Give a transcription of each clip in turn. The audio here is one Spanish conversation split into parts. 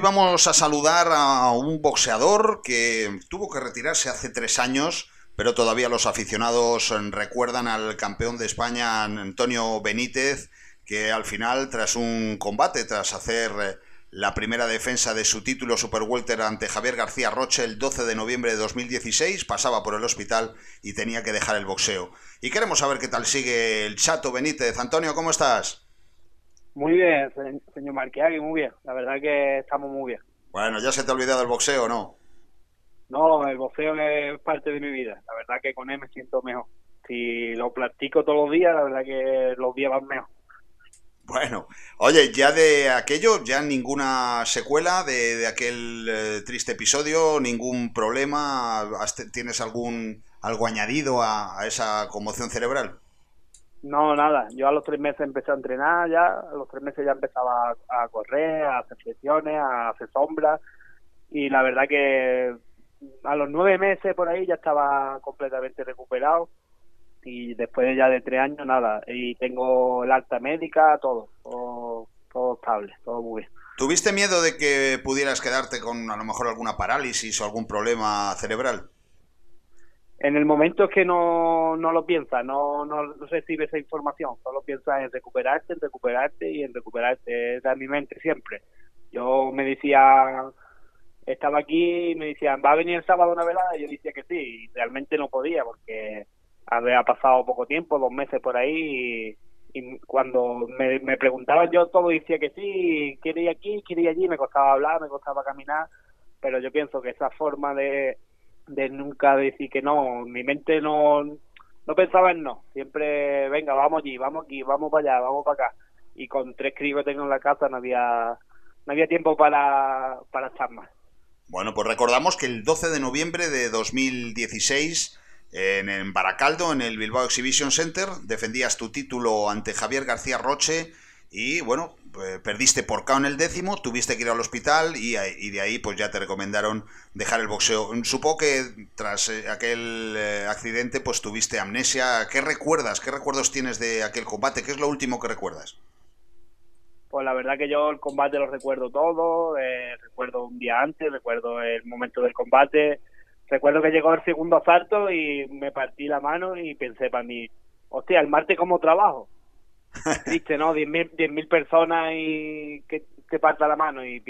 vamos a saludar a un boxeador que tuvo que retirarse hace 3 años, pero todavía los aficionados recuerdan al campeón de España, Antonio Benítez, que al final, tras un combate, tras hacer la primera defensa de su título Super Welter ante Javier García Roche el 12 de noviembre de 2016, pasaba por el hospital y tenía que dejar el boxeo. Y queremos saber qué tal sigue el Chato Benítez. Antonio, ¿cómo estás? Muy bien, señor Marquiagui, muy bien. La verdad que estamos muy bien. Bueno, ¿ya se te ha olvidado el boxeo, no? No, el boxeo es parte de mi vida. La verdad que con él me siento mejor. Si lo practico todos los días, la verdad que los días van mejor. Bueno, oye, ya de aquello, ya ninguna secuela de aquel triste episodio, ningún problema, ¿tienes algo añadido a esa conmoción cerebral? No, nada. Yo a los 3 meses empecé a entrenar ya. A los 3 meses ya empezaba a correr, a hacer flexiones, a hacer sombras. Y la verdad que a los 9 meses por ahí ya estaba completamente recuperado. Y después ya de 3 años, nada. Y tengo el alta médica, todo estable, todo muy bien. ¿Tuviste miedo de que pudieras quedarte con a lo mejor alguna parálisis o algún problema cerebral? En el momento es que no lo piensas, no recibes esa información, solo piensas en recuperarte y en recuperarte. Era mi mente siempre. Yo me decía, estaba aquí y me decían, ¿va a venir el sábado una velada? Y yo decía que sí, y realmente no podía porque había pasado poco tiempo, 2 meses por ahí, y cuando me preguntaban yo todo decía que sí, quiere ir aquí, quiere ir allí, me costaba hablar, me costaba caminar, pero yo pienso que esa forma de nunca decir que no, mi mente no pensaba en no, siempre, venga, vamos allí, vamos aquí, vamos para allá, vamos para acá, y con 3 críos que tengo en la casa no había tiempo para estar más. Bueno, pues recordamos que el 12 de noviembre de 2016, en Baracaldo, en el Bilbao Exhibition Center, defendías tu título ante Javier García Roche y, bueno, perdiste por KO en el 10º, tuviste que ir al hospital y de ahí pues ya te recomendaron dejar el boxeo. Supongo que tras aquel accidente pues tuviste amnesia. ¿Qué recuerdas? ¿Qué recuerdos tienes de aquel combate? ¿Qué es lo último que recuerdas? Pues la verdad que yo el combate lo recuerdo todo, recuerdo un día antes, recuerdo el momento del combate, recuerdo que llegó el segundo asalto y me partí la mano y pensé para mí, hostia, el martes como trabajo. Triste, ¿no? 10.000 personas y que te parta la mano y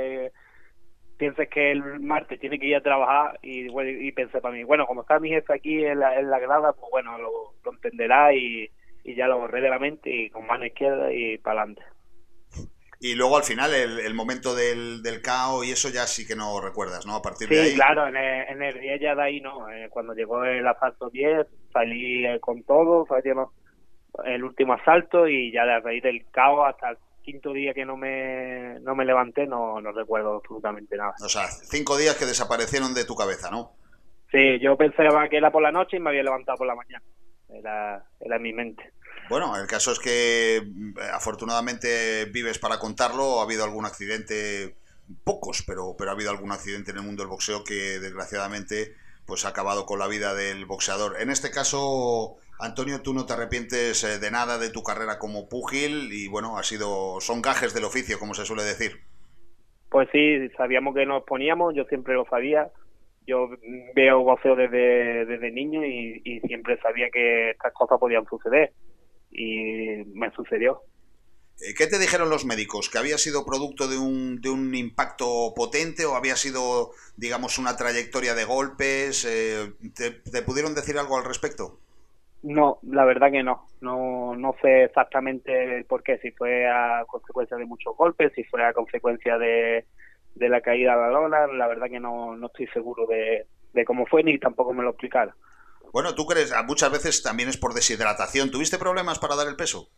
pienses que el martes tiene que ir a trabajar y, bueno, y pensé para mí, bueno, como está mi jefe aquí en la grada, pues bueno, lo entenderá y ya lo borré de la mente y con mano izquierda y para adelante. Y luego al final el momento del KO y eso ya sí que no recuerdas, ¿no? A partir de Sí, ahí. claro, en el 10 ya de ahí no, cuando llegó el asalto 10 salí con todo, salí el último asalto y ya de raíz del caos hasta el quinto día que no me levanté no recuerdo absolutamente nada. O sea, 5 días que desaparecieron de tu cabeza, ¿no? Sí, yo pensaba que era por la noche y me había levantado por la mañana, era en mi mente. Bueno, el caso es que afortunadamente vives para contarlo. Ha habido algún accidente, pocos, pero ha habido algún accidente en el mundo del boxeo que desgraciadamente pues ha acabado con la vida del boxeador. En este caso, Antonio, tú no te arrepientes de nada de tu carrera como púgil y bueno, son gajes del oficio, como se suele decir. Pues sí, sabíamos que nos poníamos, yo siempre lo sabía, yo veo boxeo desde niño y siempre sabía que estas cosas podían suceder y me sucedió. ¿Qué te dijeron los médicos? ¿Que había sido producto de un impacto potente o había sido, digamos, una trayectoria de golpes? ¿Te pudieron decir algo al respecto? No, la verdad que no sé exactamente por qué, si fue a consecuencia de muchos golpes, si fue a consecuencia de la caída a la lona, la verdad que no estoy seguro de cómo fue ni tampoco me lo explicaron. Bueno, tú crees, muchas veces también es por deshidratación. ¿Tuviste problemas para dar el peso?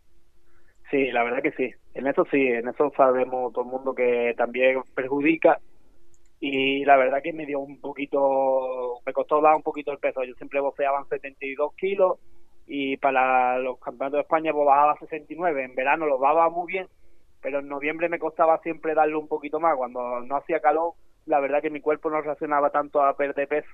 Sí, la verdad que sí, en eso sabemos todo el mundo que también perjudica y la verdad que me dio un poquito, me costó dar un poquito el peso, yo siempre boxeaba en 72 kilos y para los campeonatos de España pues bajaba a 69, en verano lo daba muy bien, pero en noviembre me costaba siempre darle un poquito más, cuando no hacía calor, la verdad que mi cuerpo no reaccionaba tanto a perder peso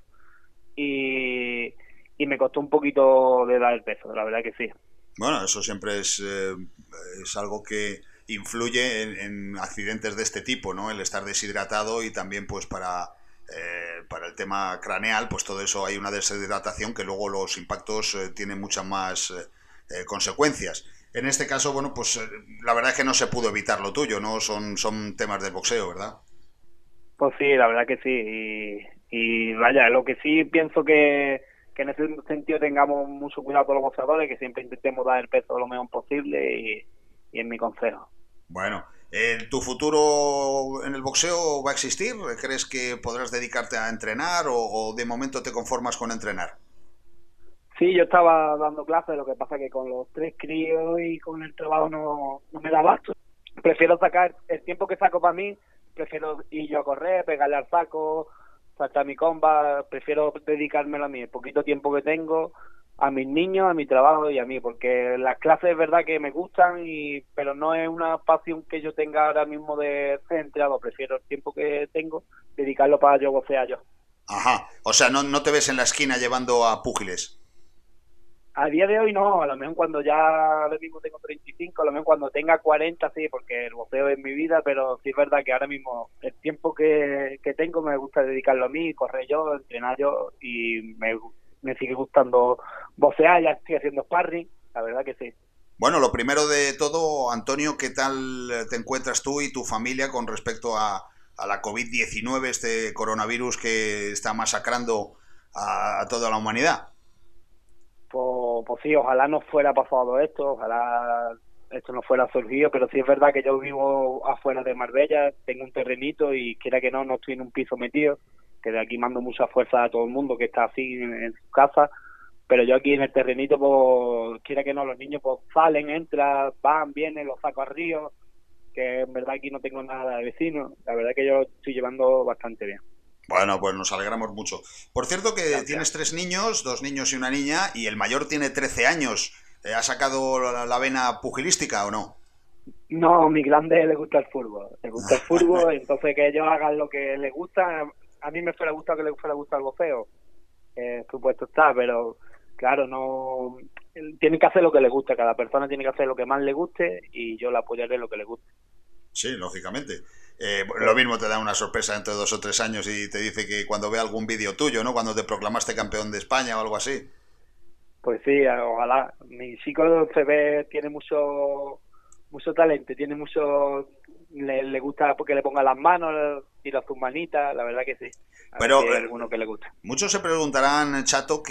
y, y me costó un poquito de dar el peso, la verdad que sí. Bueno, eso siempre es algo influye en accidentes de este tipo, ¿no? El estar deshidratado y también pues para el tema craneal, pues todo eso hay una deshidratación que luego los impactos tienen muchas más consecuencias. En este caso, bueno, pues la verdad es que no se pudo evitar lo tuyo, ¿no? Son temas del boxeo, ¿verdad? Pues sí, la verdad que sí. Y vaya, lo que sí pienso que en ese sentido tengamos mucho cuidado con los boxeadores, que siempre intentemos dar el peso lo mejor posible y es mi consejo. Bueno, ¿tu futuro en el boxeo va a existir? ¿Crees que podrás dedicarte a entrenar o de momento te conformas con entrenar? Sí, yo estaba dando clases, lo que pasa que con los 3 críos y con el trabajo no me da abasto. Prefiero sacar el tiempo que saco para mí, prefiero ir yo a correr, pegarle al saco, saltar mi comba, prefiero dedicármelo a mí, el poquito tiempo que tengo, a mis niños, a mi trabajo y a mí, porque las clases es verdad que me gustan, pero no es una pasión que yo tenga ahora mismo de ser entrenador, prefiero el tiempo que tengo dedicarlo para yo boxear yo. Ajá, o sea, no te ves en la esquina llevando a púgiles. A día de hoy no, a lo mejor cuando ya ahora mismo tengo 35, a lo mejor cuando tenga 40 sí, porque el boxeo es mi vida, pero sí es verdad que ahora mismo el tiempo que tengo me gusta dedicarlo a mí, correr yo, entrenar yo y me sigue gustando boxear, ya estoy haciendo sparring, la verdad que sí. Bueno, lo primero de todo, Antonio, ¿qué tal te encuentras tú y tu familia con respecto a la COVID-19, este coronavirus que está masacrando a toda la humanidad? Pues sí, ojalá no fuera pasado esto, ojalá esto no fuera surgido, pero sí es verdad que yo vivo afuera de Marbella, tengo un terrenito y quiera que no estoy en un piso metido, que de aquí mando mucha fuerza a todo el mundo que está así en su casa, pero yo aquí en el terrenito, pues quiera que no, los niños pues salen, entran, van, vienen, los saco al río, que en verdad aquí no tengo nada de vecino, la verdad que yo estoy llevando bastante bien. Bueno, pues nos alegramos mucho. Por cierto que Gracias. tienes 3 niños, 2 niños y una niña, y el mayor tiene 13 años. ¿Ha sacado la vena pugilística o no? No, mi grande le gusta el fútbol. Le gusta el fútbol, entonces que ellos hagan lo que les gusta. A mí me fuera gustado que les fuera gustar el boxeo. Supuesto está, pero claro, no. Tienen que hacer lo que les gusta. Cada persona tiene que hacer lo que más le guste y yo la apoyaré en lo que le guste. Sí, lógicamente. Sí. Lo mismo te da una sorpresa dentro de 2 o 3 años y te dice que cuando ve algún vídeo tuyo, ¿no? Cuando te proclamaste campeón de España o algo así. Pues sí, ojalá. Mi chico se ve, tiene mucho talento, tiene mucho. Le gusta porque le ponga las manos, tira sus manitas, la verdad que sí. A ver Pero si hay alguno que le guste. muchos se preguntarán, Chato,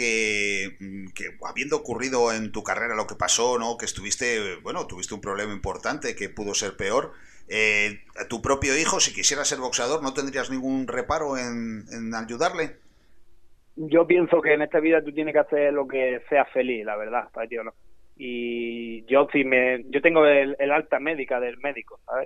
que habiendo ocurrido en tu carrera lo que pasó, ¿no? Que estuviste, bueno, tuviste un problema importante que pudo ser peor. A tu propio hijo, si quisiera ser boxeador, ¿no tendrías ningún reparo en ayudarle? Yo pienso que en esta vida tú tienes que hacer lo que sea feliz, la verdad, para ti o no. Y yo yo tengo el alta médica del médico, ¿sabes?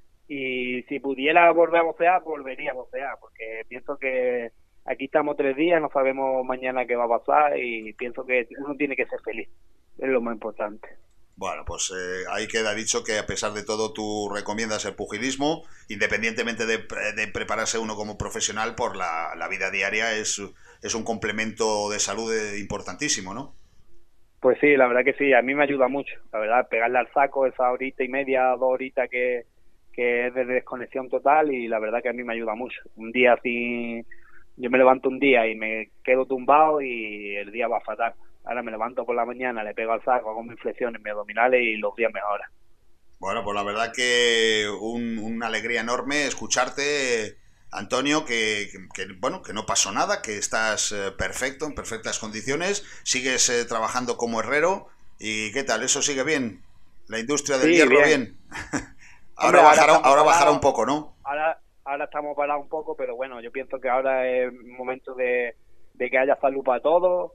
Y si pudiera volver a boxear, volvería a boxear, porque pienso que aquí estamos 3 días, no sabemos mañana qué va a pasar y pienso que uno tiene que ser feliz, es lo más importante. Bueno, pues ahí queda dicho que a pesar de todo tú recomiendas el pugilismo, independientemente de prepararse uno como profesional, por la vida diaria es un complemento de salud importantísimo, ¿no? Pues sí, la verdad que sí, a mí me ayuda mucho, la verdad, pegarle al saco esa horita y media, 2 horitas que es de desconexión total y la verdad que a mí me ayuda mucho. Un día así, yo me levanto un día y me quedo tumbado y el día va fatal. Ahora me levanto por la mañana, le pego al saco, hago mis flexiones, mis abdominales y los días mejoran. Bueno, pues la verdad que una alegría enorme escucharte, Antonio, bueno, que no pasó nada, que estás perfecto, en perfectas condiciones, sigues trabajando como herrero y ¿qué tal? ¿Eso sigue bien? ¿La industria del Sí, hierro bien. bien? Hombre, ahora estamos Ahora bajará un parados, poco, ¿no? ahora estamos parados un poco, pero bueno, yo pienso que ahora es momento de que haya salud para todos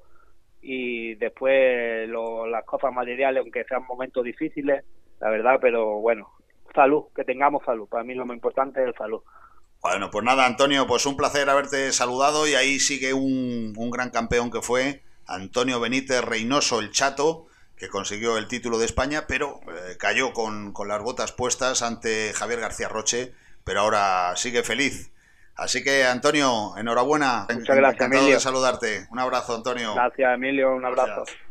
y después las cosas materiales, aunque sean momentos difíciles, la verdad, pero bueno, salud, que tengamos salud. Para mí lo más importante es salud. Bueno, pues nada, Antonio, pues un placer haberte saludado y ahí sigue un gran campeón que fue Antonio Benítez Reynoso, el Chato, que consiguió el título de España, pero cayó con las botas puestas ante Javier García Roche, pero ahora sigue feliz. Así que, Antonio, enhorabuena, Muchas gracias, encantado de Emilio. saludarte. Un abrazo, Antonio. Gracias, Emilio. Un abrazo. Gracias.